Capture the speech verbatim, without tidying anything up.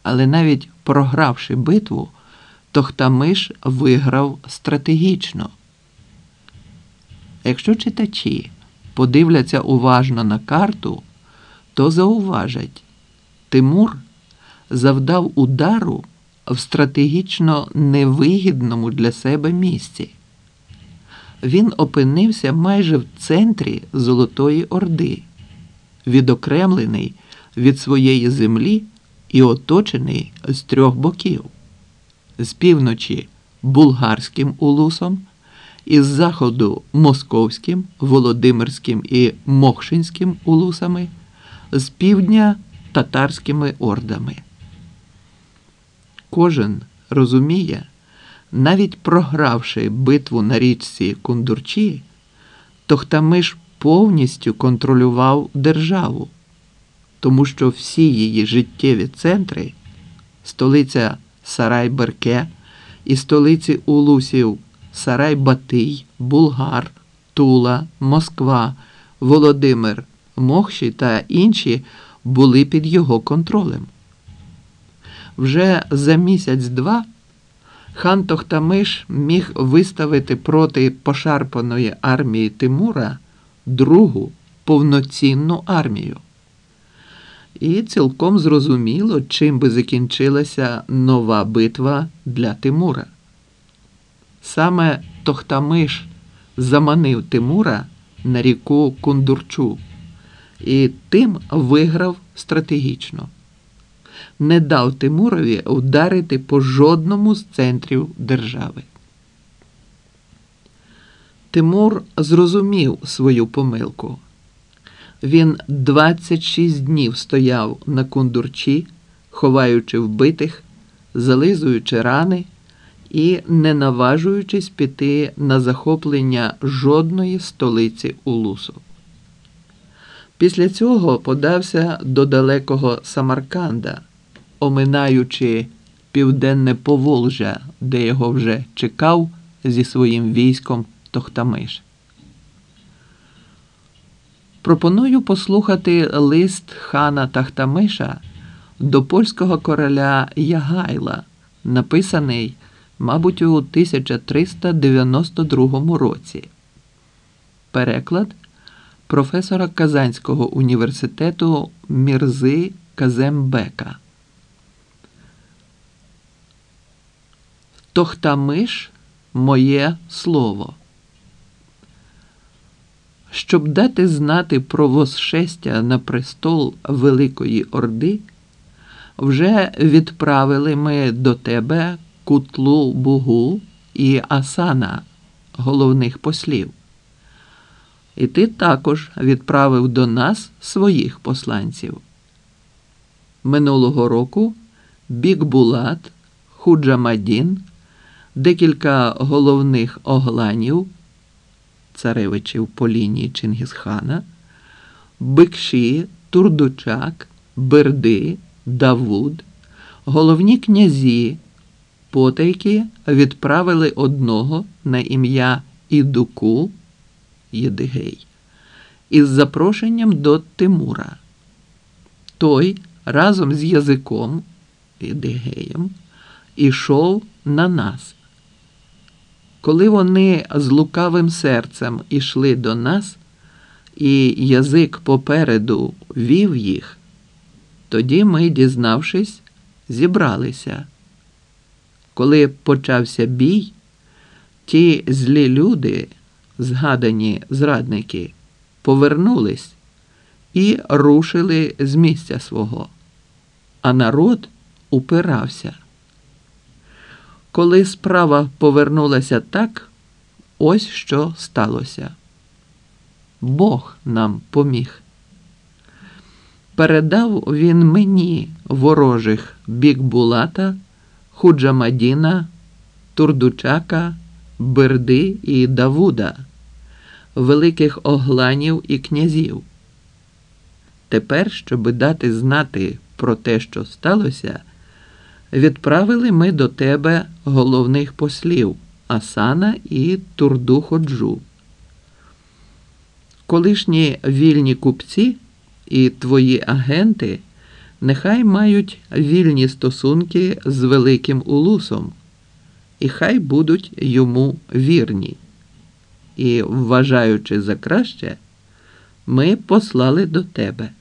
Але навіть програвши битву, Тохтамиш виграв стратегічно. Якщо читачі подивляться уважно на карту, то зауважать, Тимур завдав удару в стратегічно невигідному для себе місці. Він опинився майже в центрі Золотої Орди, відокремлений від своєї землі і оточений з трьох боків. З півночі – Булгарським улусом, із заходу – Московським, Володимирським і Мокшинським улусами, з півдня – татарськими ордами. Кожен розуміє, навіть програвши битву на річці Кундурчі, Тохтамиш повністю контролював державу, тому що всі її життєві центри – столиця Сарай-Берке і столиці улусів Сарай-Батий, Булгар, Тула, Москва, Володимир, Мохші та інші були під його контролем. Вже за місяць-два хан Тохтамиш міг виставити проти пошарпаної армії Тимура другу повноцінну армію. І цілком зрозуміло, чим би закінчилася нова битва для Тимура. Саме Тохтамиш заманив Тимура на ріку Кундурчу і тим виграв стратегічно. Не дав Тимурові вдарити по жодному з центрів держави. Тимур зрозумів свою помилку. Він двадцять шість днів стояв на Кундурчі, ховаючи вбитих, зализуючи рани і не наважуючись піти на захоплення жодної столиці улусу. Після цього подався до далекого Самарканда, оминаючи південне Поволжя, де його вже чекав зі своїм військом Тохтамиш. Пропоную послухати лист хана Тохтамиша до польського короля Ягайла, написаний, мабуть, у тисяча триста дев'яносто другому році. Переклад професора Казанського університету Мірзи Казембека. Тохтамиш – моє слово. Щоб дати знати про восшестя на престол Великої Орди, вже відправили ми до тебе Кутлу-Бугу і Асана, головних послів. І ти також відправив до нас своїх посланців. Минулого року Бікбулат, Худжамадін, декілька головних огланів, царевичів по лінії Чингісхана, Бикші, Турдучак, Берди, Давуд, головні князі, потайки відправили одного на ім'я Ідуку, Єдигей, із запрошенням до Тимура. Той разом з язиком, Єдигеєм, ішов на нас. Коли вони з лукавим серцем ішли до нас, і язик попереду вів їх, тоді ми, дізнавшись, зібралися. Коли почався бій, ті злі люди, згадані зрадники, повернулись і рушили з місця свого, а народ упирався. Коли справа повернулася так, ось що сталося. Бог нам поміг. Передав він мені ворожих Бікбулата, Худжамадіна, Турдучака, Берди і Давуда, великих огланів і князів. Тепер, щоби дати знати про те, що сталося, відправили ми до тебе головних послів Асана і Турду-Ходжу. Колишні вільні купці і твої агенти нехай мають вільні стосунки з Великим Улусом, і хай будуть йому вірні. І, вважаючи за краще, ми послали до тебе.